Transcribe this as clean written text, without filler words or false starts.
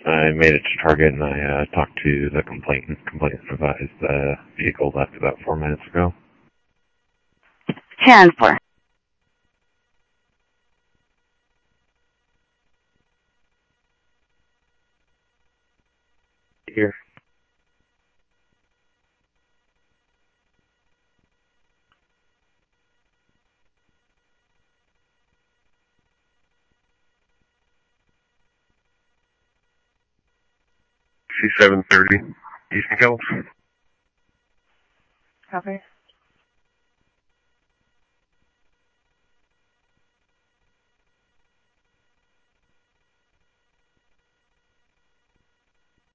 I made it to Target and I talked to the complainant. Complainant advised the vehicle left about 4 minutes ago. 10-4. Here. C730, Eastern Hills. Copy.